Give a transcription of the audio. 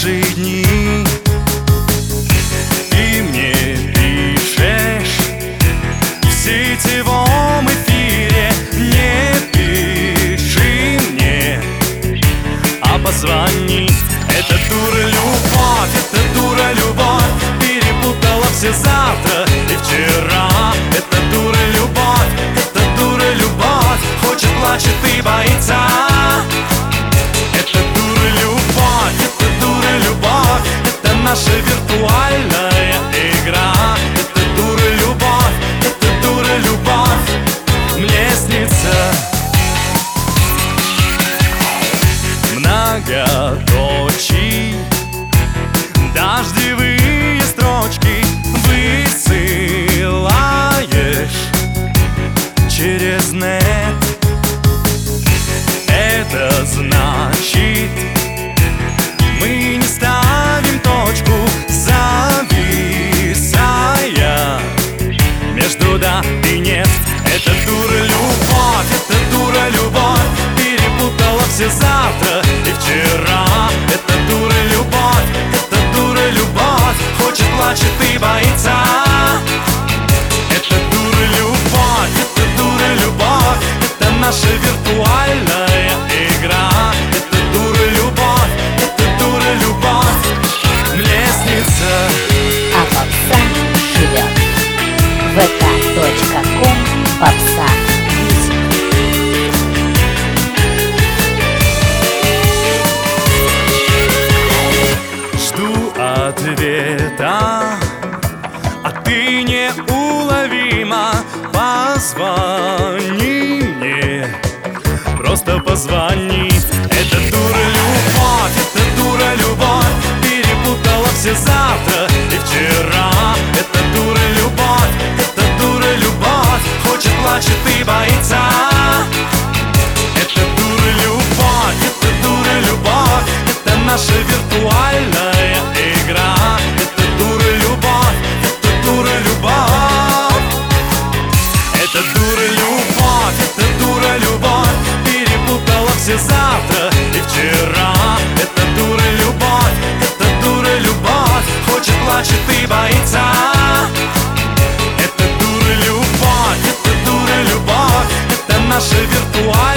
наши дни. Ты мне пишешь в сетевом эфире, не пиши мне, а позвони. Это дура любовь, это дура любовь, перепутала все завтра и вчера. Это дура любовь, это дура любовь, хочет, плачет и боится. Это дура любовь, это дура любовь, это наша виртуальная игра. Это дура любовь, это дура любовь, мне снится. Многоточий, дождевые строчки высылаешь через нет. Это значит, мы не ставим точку, зависая между да и нет. Это дура любовь, это дура любовь, перепутала все завтра и вчера. Это дура любовь, это дура любовь, хочет, плачет и боится. Это дура любовь, это дура любовь, это наша виртуальная игра. Это дура любовь, это дура любовь, мне снится. А попса живет. vk.com попса. Жду ответа, а ты неуловима. Позвони мне, просто позвони. Это дура любовь, это дура любовь, перепутала все завтра и вчера. Это дура любовь, это дура любовь, хочет, плачет и боится. Это дура любовь, это дура любовь, это наша виртуальная игра. Это дура любовь, это дура любовь. Это дура любовь, это дура любовь, перепутала все завтра и вчера. Это дура любовь, это дура любовь, хочет, плачет и боится. Это дура любовь, это дура любовь, это наша виртуальная